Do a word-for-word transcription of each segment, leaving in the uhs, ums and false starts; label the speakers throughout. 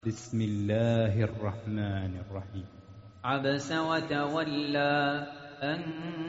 Speaker 1: بسم الله الرحمن الرحيم.
Speaker 2: عبس وتولى أن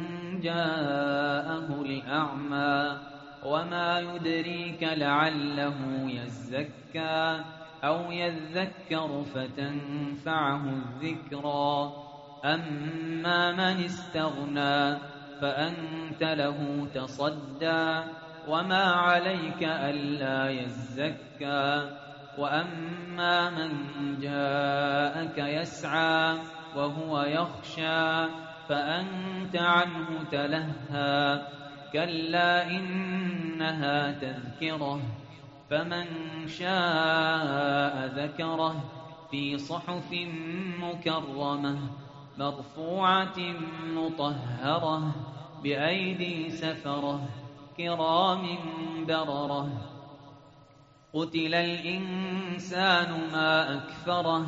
Speaker 2: جاءه الأعمى وما يدريك لعله يزكى أو يذكر فتنفعه الذكرى أما من استغنى فأنت له تصدى وما عليك ألا يزكى وأما من جاءك يسعى وهو يخشى فأنت عنه تلهى كلا إنها تذكرة فمن شاء ذكره في صحف مكرمة مرفوعة مطهرة بأيدي سفرة كرام بررة قتل الإنسان ما أكفره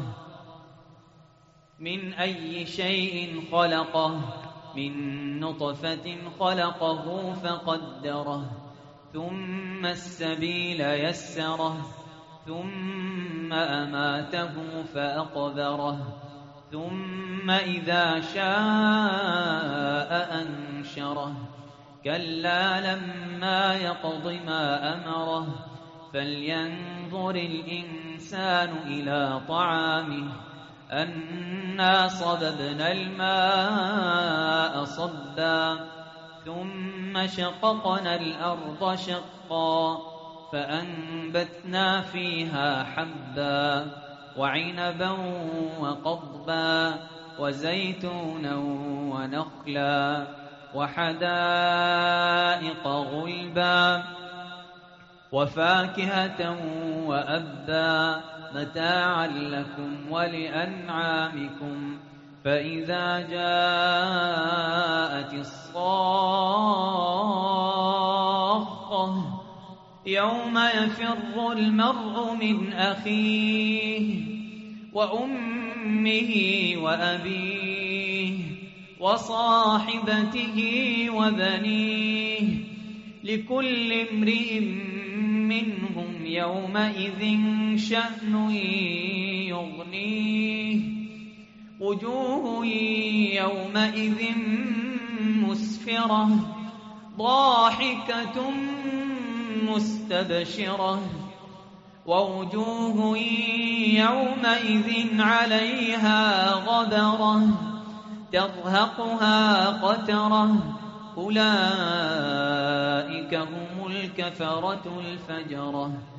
Speaker 2: من أي شيء خلقه من نطفة خلقه فقدره ثم السبيل يسره ثم أماته فأقبره ثم إذا شاء أنشره كلا لما يقض ما أمره فلينظر الإنسان إلى طعامه أنا صببنا الماء صبا ثم شققنا الأرض شقا فأنبتنا فيها حبا وعنبا وقضبا وزيتونا ونخلا وحدائق غلبا وفاكهة وأبا متاعا لكم ولأنعامكم فإذا جاءت الصاخة يوم يفر المرء من أخيه وأمه وأبيه وصاحبته وبنيه لكل امرئ منهم يومئذ شأن يغنيه وجوه يومئذ مسفرة ضاحكة مستبشرة ووجوه يومئذ عليها غبرة ترهقها قترة أولئك هم الكفرة الفجرة.